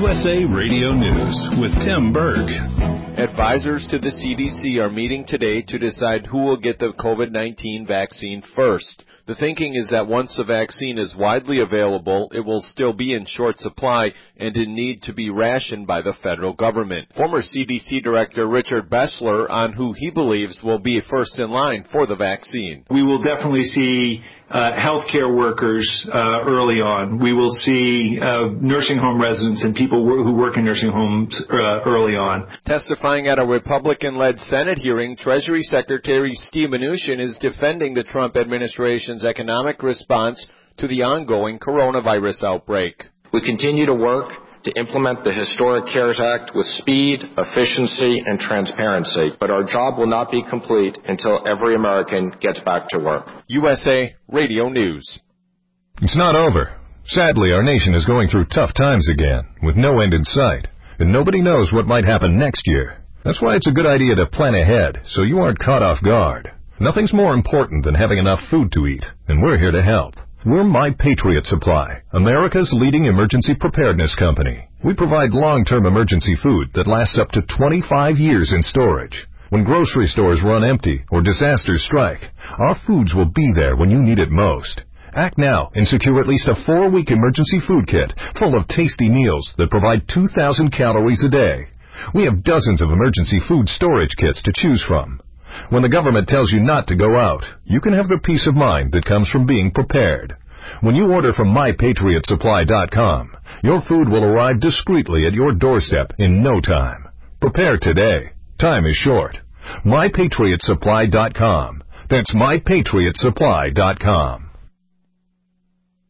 USA Radio News with Tim Berg. Advisors to the CDC are meeting today to decide who will get the COVID-19 vaccine first. The thinking is that once the vaccine is widely available, it will still be in short supply and in need to be rationed by the federal government. Former CDC Director Richard Bessler on who he believes will be first in line for the vaccine. We will definitely see healthcare workers early on. We will see nursing home residents and people who work in nursing homes early on. Testifying at a Republican-led Senate hearing, Treasury Secretary Steve Mnuchin is defending the Trump administration's economic response to the ongoing coronavirus outbreak. We continue to work to implement the historic CARES Act with speed, efficiency, and transparency. But our job will not be complete until every American gets back to work. USA Radio News. It's not over. Sadly, our nation is going through tough times again, with no end in sight, and nobody knows what might happen next year. That's why it's a good idea to plan ahead, so you aren't caught off guard. Nothing's more important than having enough food to eat, and we're here to help. We're My Patriot Supply, America's leading emergency preparedness company. We provide long-term emergency food that lasts up to 25 years in storage. When grocery stores run empty or disasters strike, our foods will be there when you need it most. Act now and secure at least a 4-week emergency food kit full of tasty meals that provide 2,000 calories a day. We have dozens of emergency food storage kits to choose from. When the government tells you not to go out, you can have the peace of mind that comes from being prepared. When you order from MyPatriotSupply.com, your food will arrive discreetly at your doorstep in no time. Prepare today. Time is short. MyPatriotSupply.com. That's MyPatriotSupply.com.